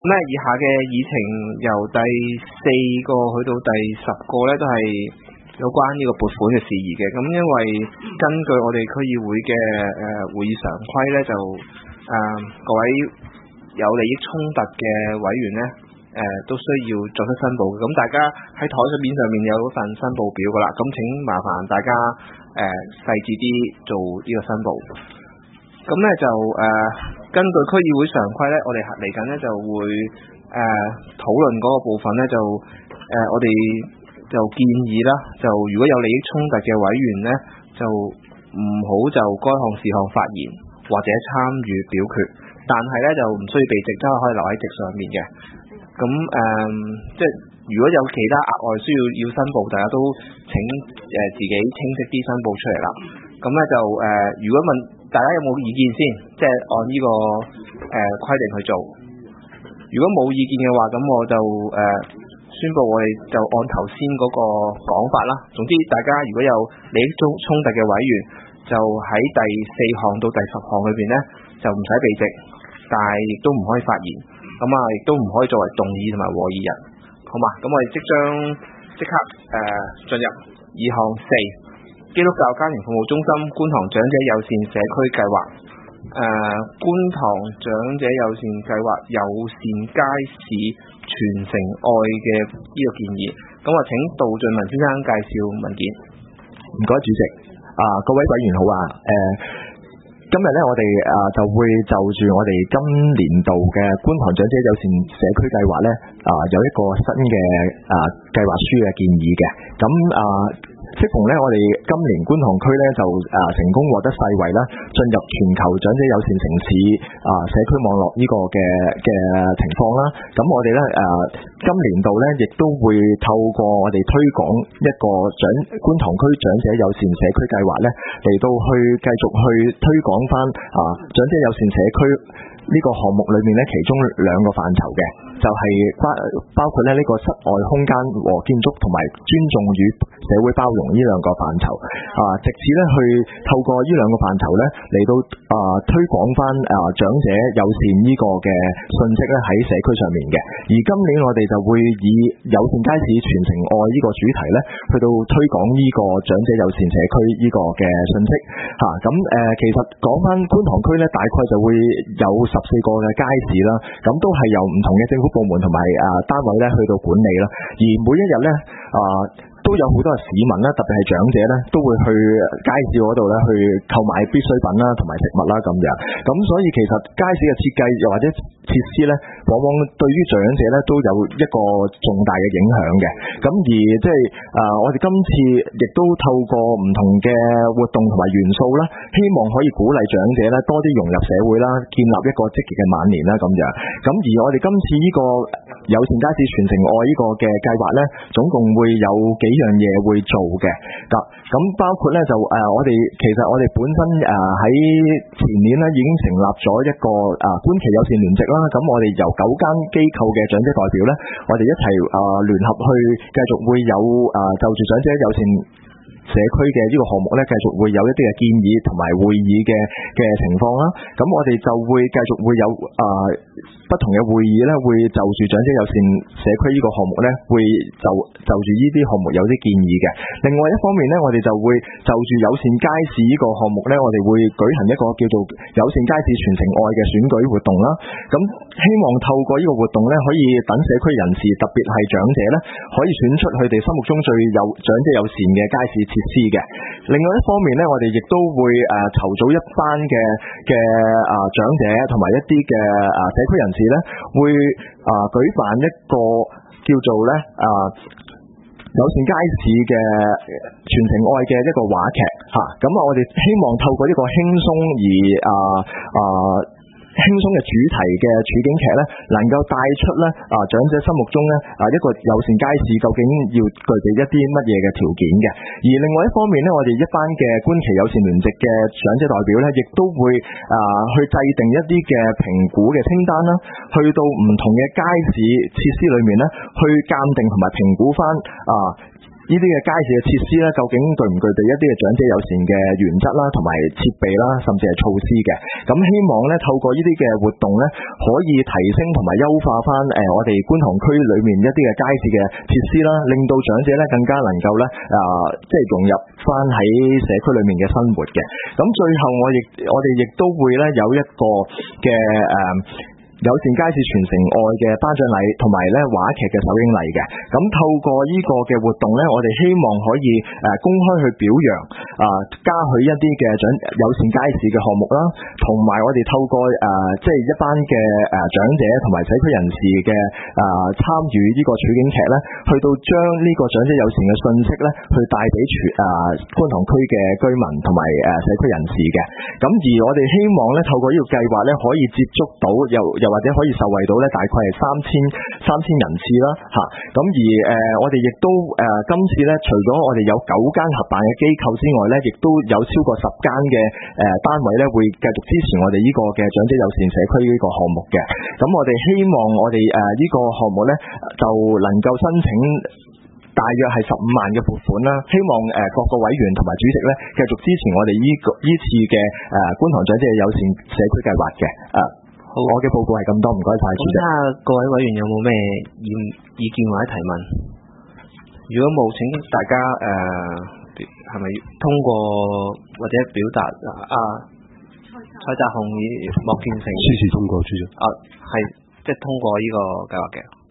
咁咧，以下嘅議程由第4個去到第10個咧，都係有關呢個撥款嘅事宜嘅。咁因為根據我哋區議會嘅會議常規咧，就各位有利益衝突嘅委員咧，都需要作出申報嘅。咁大家喺台上面有份申報表噶啦，咁請麻煩大家細緻啲做呢個申報。咁咧就根據區議會常規咧，我哋嚟緊咧就會討論嗰個部分咧，就我哋就建議啦，就如果有利益衝突嘅委員咧，就唔好就該項事項發言或者參與表決，但係咧就唔需要避席，都可以留喺席上面嘅。咁即係如果有其他額外需要申報，大家都請自己清晰啲申報出嚟啦。咁咧就如果問大家有冇意見先，即係按呢個規定去做。如果冇意見嘅話，咁我就宣佈我哋就按頭先嗰個講法啦。總之大家如果有利益衝突嘅委員，就喺第4項到第10項裏邊咧，就唔使避席，但係亦都唔可以發言。咁亦都唔可以作為動議同埋和議人，好嘛？咁我哋即刻進入2項4。基督教家庭服務中心觀塘長者友善社區計劃，觀塘長者友善計劃友善街市傳承愛嘅呢個建議。咁請杜俊文先生介紹文件。 唔該，主席。各位委員好啊。今日咧，我哋就會就住我哋今年度嘅觀塘長者友善社區計劃咧，有一個新嘅計劃書嘅建議嘅。咁適逢咧，我哋今年觀塘區咧就成功獲得世衛啦，進入全球長者友善城市社區網絡呢個嘅情況啦。咁我哋咧今年度咧亦都會透過我哋推廣一個觀塘區長者友善社區計劃咧，嚟到去繼續去推廣翻長者友善社區呢個項目裏面咧，其中2個範疇嘅，就係包括咧呢個室外空間和建築同埋尊重與社會包容呢2個範疇，直至咧去透過呢2個範疇咧嚟到推廣翻長者友善呢個嘅信息咧喺社區上面嘅。而今年我哋就會以友善街市傳承愛呢個主題咧，去到推廣呢個長者友善社區呢個嘅信息嚇。咁其實講翻觀塘區咧，大概就會有14個嘅街市啦，咁都係由唔同嘅政府部門同埋單位咧去到管理啦。而每一日咧都有好多市民啦，特別係長者咧，都會去街市嗰度咧去購買必需品啦，同埋食物啦咁樣。咁所以其實街市嘅設計又或者設施咧，往往對於長者咧都有一個重大嘅影響嘅。咁而即係我哋今次亦都透過唔同嘅活動同埋元素啦，希望可以鼓勵長者咧多啲融入社會啦，建立一個積極嘅晚年啦咁樣。咁而我哋今次呢個友善街市傳承愛呢個嘅計劃咧，總共會有幾樣嘢會做嘅。咁包括咧就其實我哋本身喺前年咧已經成立咗一個觀其友善聯席啦。咁我哋由9間機構嘅長者代表咧，我哋一齊聯合去繼續會有就住長者友善社區嘅呢個項目咧，繼續會有一啲嘅建議同埋會議嘅情況啦。咁我哋就會繼續會有不同嘅會議咧，會就住長者友善社區呢個項目咧，會就住呢啲項目有啲建議嘅。另外一方面咧，我哋就會就住友善街市呢個項目咧，我哋會舉行一個叫做友善街市傳承愛嘅選舉活動啦。咁希望透過呢個活動咧，可以等社區人士，特別係長者咧，可以選出佢哋心目中最有長者友善嘅街市設施嘅。另外一方面咧，我哋亦都會籌組一班嘅長者同埋一啲嘅社區人士咧，會舉辦一個叫做咧友善街市嘅傳承愛嘅一個話劇嚇。咁我哋希望透過一個輕鬆輕鬆嘅主題嘅處境劇咧，能夠帶出咧長者心目中咧一個友善街市究竟要具備一啲乜嘢嘅條件嘅。而另外一方面咧，我哋一班嘅觀其友善聯席嘅長者代表咧，亦都會去制定一啲嘅評估嘅清單啦，去到唔同嘅街市設施裏面咧，去鑑定同埋評估翻呢啲嘅街市嘅設施咧，究竟具唔具備一啲嘅長者友善嘅原則啦，同埋設備啦，甚至係措施嘅。咁希望咧透過呢啲嘅活動咧，可以提升同埋優化翻我哋觀塘區裏面一啲嘅街市嘅設施啦，令到長者咧更加能夠咧即係融入翻喺社區裏面嘅生活嘅。咁最後我哋亦都會咧有一個嘅友善街市全城愛嘅頒獎禮，同埋咧話劇嘅首映禮嘅。咁透過呢個嘅活動咧，我哋希望可以公開去表揚嘉許一啲嘅友善街市嘅項目啦，同埋我哋透過即係一班嘅長者同埋社區人士嘅參與呢個處境劇咧，去到將呢個長者友善嘅信息咧，去帶俾觀塘區嘅居民同埋社區人士嘅。咁而我哋希望咧透過呢個計劃咧，可以接觸到又或者可以受惠到咧，大概係三千人次啦嚇。咁而我哋亦都今次咧，除咗我哋有9間合辦嘅機構之外咧，亦都有超過10間嘅單位咧，會繼續支持我哋呢個嘅長者友善社區呢個項目嘅。咁我哋希望我哋呢個項目咧，就能夠申請大約係15萬嘅撥款啦。希望各個委員同埋主席咧，繼續支持我哋呢次嘅觀塘長者友善社區計劃嘅。好，我嘅報告係咁多，唔該晒主席。 咁睇下各位委員有冇咩意見或者提問？如果冇，請大家係咪通過或者表達蔡澤雄、莫建成支持通過主席。 係即係通過呢個計劃嘅。